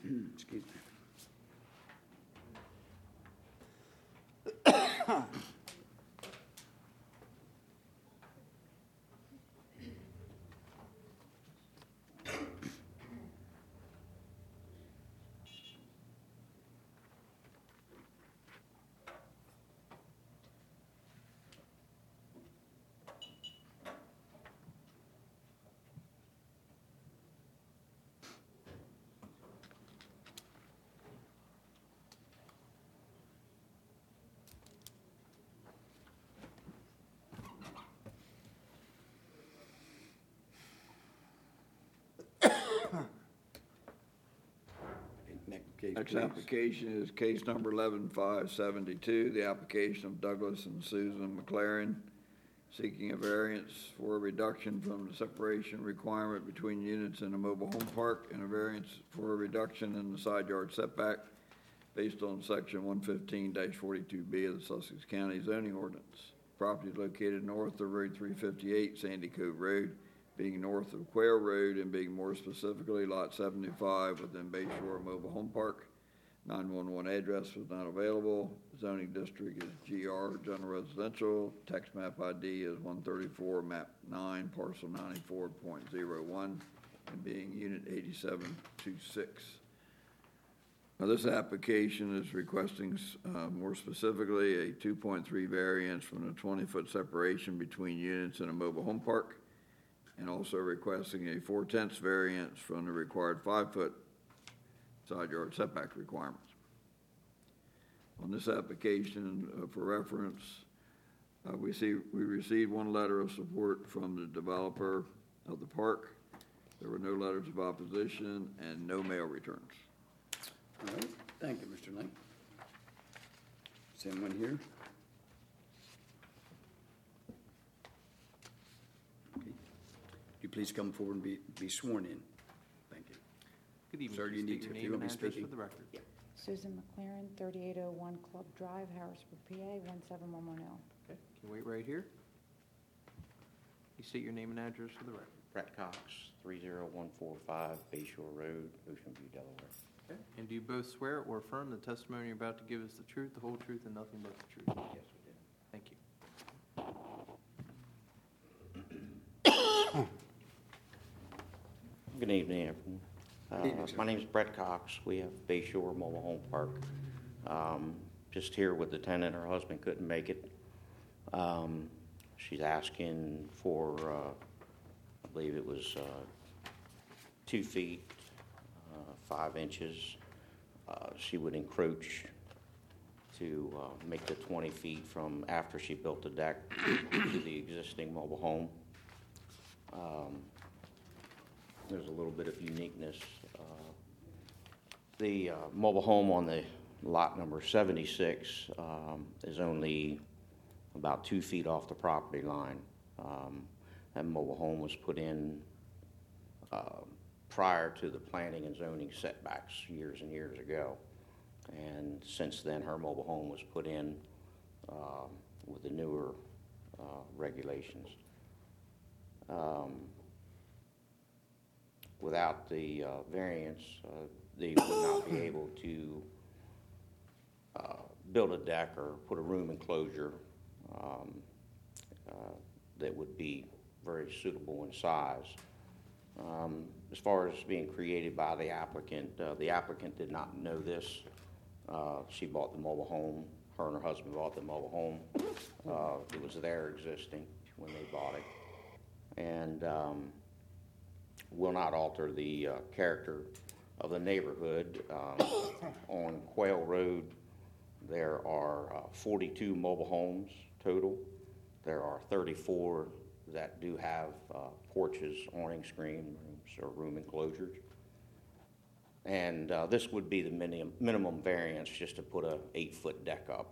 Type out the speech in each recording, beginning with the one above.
Excuse me. Next application is case number 11572, the application of Douglas and Susan McLaren, seeking a variance for a reduction from the separation requirement between units in a mobile home park and a variance for a reduction in the side yard setback based on section 115-42B of the Sussex County zoning ordinance. Property is located north of Road 358, Sandy Cove Road, being north of Quail Road and being more specifically Lot 75 within Bay Shore Mobile Home Park. 911 address was not available. Zoning district is GR, General Residential. Tax map ID is 134, map 9, parcel 94.01, and being unit 8726. Now, this application is requesting more specifically a 2.3 variance from the 20-foot separation between units in a mobile home park, and also requesting a 4/10 variance from the required 5-foot side yard setback requirements. On this application, for reference, we received one letter of support from the developer of the park. There were no letters of opposition and no mail returns. All right. Thank you, Mr. Link. Is anyone here? You please come forward and be sworn in. Thank you. Good evening. Sir, you need to, if you're going to be speaking. For the record. Yeah. Susan McLaren, 3801 Club Drive, Harrisburg, PA, 17110. Okay. Can you wait right here? You state your name and address for the record. Brett Cox, 30145 Bayshore Road, Ocean View, Delaware. Okay. And do you both swear or affirm the testimony you're about to give is the truth, the whole truth, and nothing but the truth? Yes, we do. Thank you. Good evening, everyone. My name is Brett Cox. We have Bayshore Mobile Home Park. Just here with the tenant. Her husband couldn't make it. She's asking for, I believe it was 2 feet, 5 inches. She would encroach to make the 20 feet from after she built the deck to the existing mobile home. There's a little bit of uniqueness. The mobile home on the lot number 76 is only about 2 feet off the property line. That mobile home was put in prior to the planning and zoning setbacks years and years ago. And since then, her mobile home was put in with the newer regulations. Without the variance, they would not be able to build a deck or put a room enclosure that would be very suitable in size. As far as being created by the applicant did not know this. She bought the mobile home. Her and her husband bought the mobile home. It was there existing when they bought it. And will not alter the character of the neighborhood. On Quail Road, there are 42 mobile homes total. There are 34 that do have porches, awning screen rooms, or room enclosures. And this would be the minimum variance just to put a 8-foot deck up.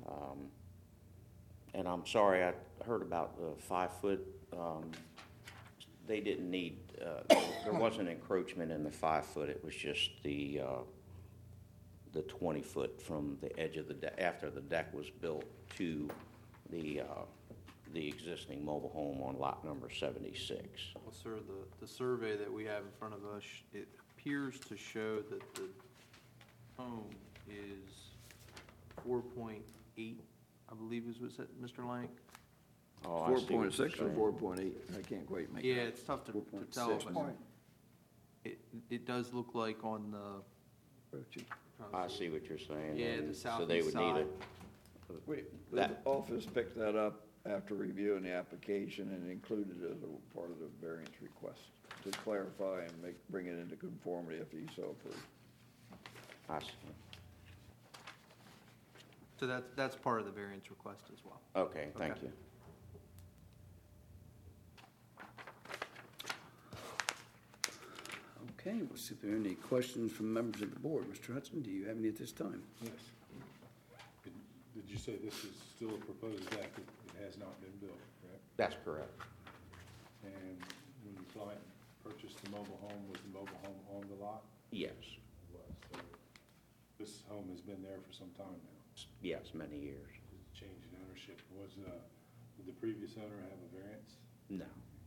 And I'm sorry, I heard about the 5-foot. They didn't need, there wasn't encroachment in the 5-foot. It was just the 20-foot from the edge of the deck, after the deck was built, to the existing mobile home on lot number 76. Well, sir, the survey that we have in front of us, it appears to show that the home is 4.8, I believe is what said, Mr. Lang? Oh, I see what you're 4.6 saying. or 4.8? I can't quite make Yeah, that. it's tough to 4.6. tell, but it does look like on the. I see what you're saying. Yeah, and the so they southeast would need side. The That- office picked that up after reviewing the application and included it as a part of the variance request to clarify and bring it into conformity if you so approve. I see. So that's part of the variance request as well. Okay, thank Okay. you. Okay, we'll see if there are any questions from members of the board. Mr. Hudson, do you have any at this time? Yes. Did you say this is still a proposed deck? It has not been built, correct? That's correct. And when your client purchased the mobile home, was the mobile home on the lot? Yes, It was. So this home has been there for some time now. yes, many years. It's a change in ownership. Did the previous owner have a variance? No.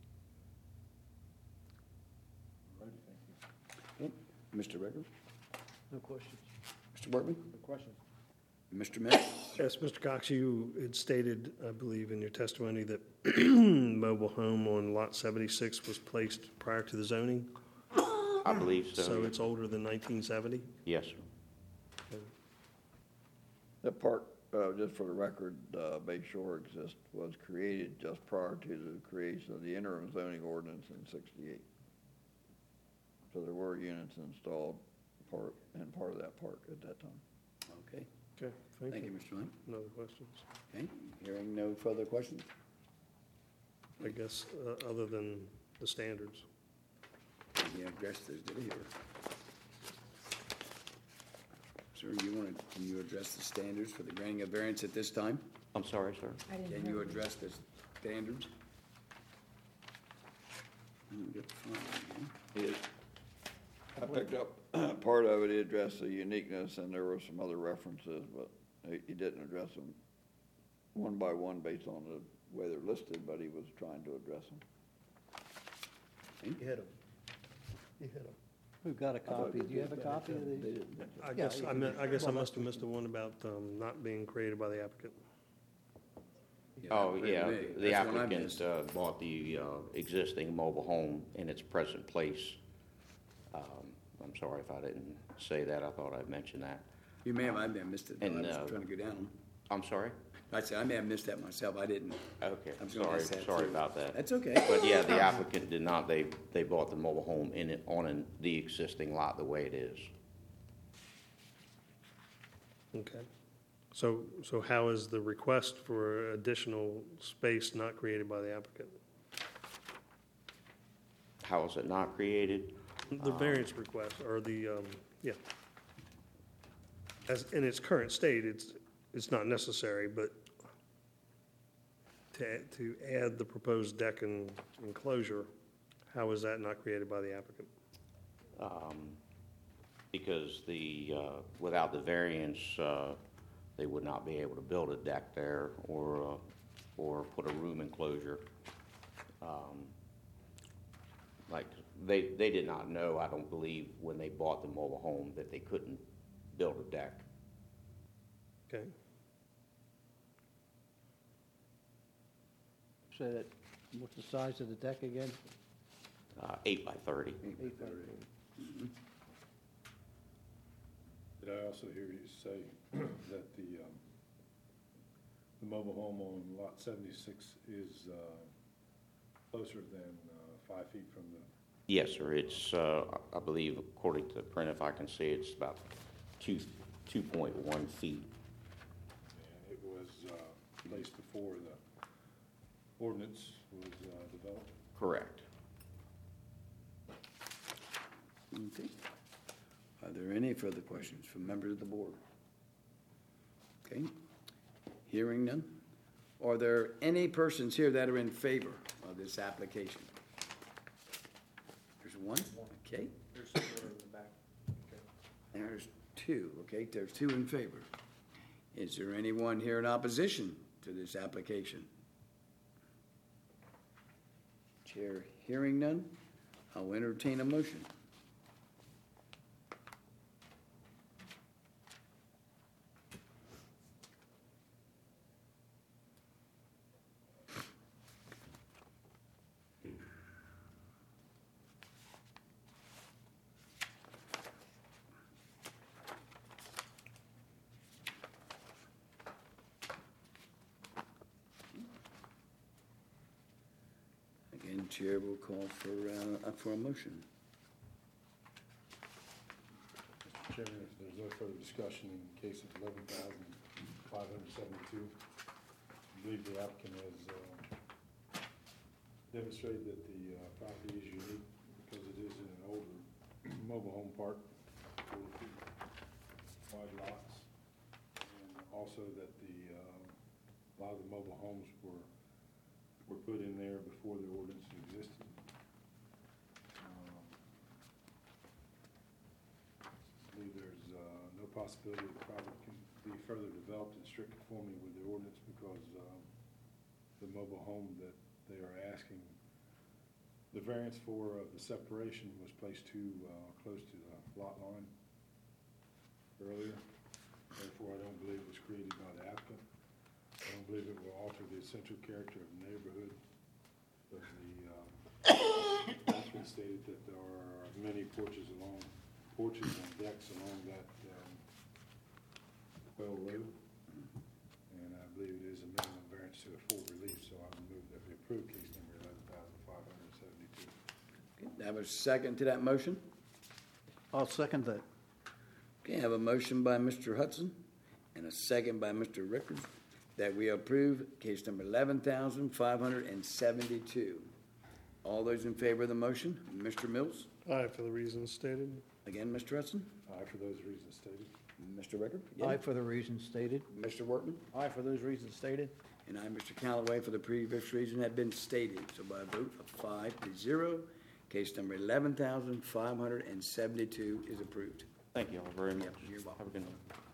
All right, thank you. Okay. Mr. Recker? No questions. Mr. Workman? No questions. Mr. Mill? Yes, Mr. Cox, you had stated, I believe, in your testimony that mobile home on Lot 76 was placed prior to the zoning, I believe so. so it's older than 1970? Yes, sir. That park, just for the record, Bay Shore was created just prior to the creation of the interim zoning ordinance in '68. So there were units installed part of that park at that time. Okay, Okay, thank you, Mr. Lang. No other questions? Okay, hearing no further questions? I guess, other than the standards. Yeah, address those, did he, or? Sir, can you address the standards for the granting of variance at this time? I'm sorry, sir. I didn't Can hear you you. address the standards? Get the phone, Yes. I picked up part of it, he addressed the uniqueness, and there were some other references, but he didn't address them one by one based on the way they're listed, but he was trying to address them. You hit them. You hit them. We've got a copy. Do you have a copy of They these? didn't. I guess, I guess I must have missed the one about not being created by the applicant. Yeah, Oh, pretty yeah, big. the That's what I applicant missed. bought the existing mobile home in its present place. I'm sorry if I didn't say that, I thought I'd mentioned that. You may have, I may have missed it, though. I And, was trying to go down them. I'm sorry? I said, I may have missed that myself, I didn't. Okay, I was gonna ask that, sorry too. about that. That's okay. But yeah, the applicant did not, they bought the mobile home the existing lot the way it is. Okay. So how is the request for additional space not created by the applicant? How is it not created? The variance request, or the, yeah. As, in its current state, it's not necessary, but to add the proposed deck and enclosure, how is that not created by the applicant? Because without the variance, they would not be able to build a deck there or put a room enclosure. Like, they did not know, I don't believe, when they bought the mobile home, that they couldn't build a deck. Okay, Say that, what's the size of the deck again? 8 by 30. 8 by 30. Did I also hear you say that the mobile home on lot 76 is closer than 5 feet from the, Yes, sir, it's, I believe, according to the print, if I can see, it's about 2.1 feet. and it was placed before the ordinance was developed? Correct. Okay. Are there any further questions from members of the board? Okay. Hearing none. Are there any persons here that are in favor of this application? There's one? Okay. There's some in the back. There's two. Okay, there's two in favor. Is there anyone here in opposition to this application? Chair hearing none, I'll entertain a motion. chair will call for a motion. Mr. Chairman, if there's no further discussion in case of 11,572, I believe the applicant has demonstrated that the property is unique because it is in an older mobile home park, 40 feet wide lots, and also that a lot of the mobile homes were put in there before the ordinance existed. I believe there's no possibility the project can be further developed in strict conformity with the ordinance because the mobile home that they are asking, the variance for the separation was placed too close to the lot line earlier. Therefore, I don't believe it was created by the applicant. I don't believe it will alter the essential character of the neighborhood. But the applicant stated that there are many porches and decks along that Quail Road. And I believe it is a minimum variance to a full relief, so I would move that we approve case number 11,572. Okay, do I have a second to that motion? I'll second that. Okay, I have a motion by Mr. Hudson and a second by Mr. Rickard that we approve case number 11,572. All those in favor of the motion, Mr. Mills? Aye, for the reasons stated. Again, Mr. Hudson? Aye for those reasons stated. Mr. Rickard? Aye for the reasons stated. Mr. Workman? Aye for those reasons stated. And I, Mr. Callaway, for the previous reason had been stated. So by a vote of 5-0, case number 11,572 is approved. Thank you all very much. You're welcome. Have a good night.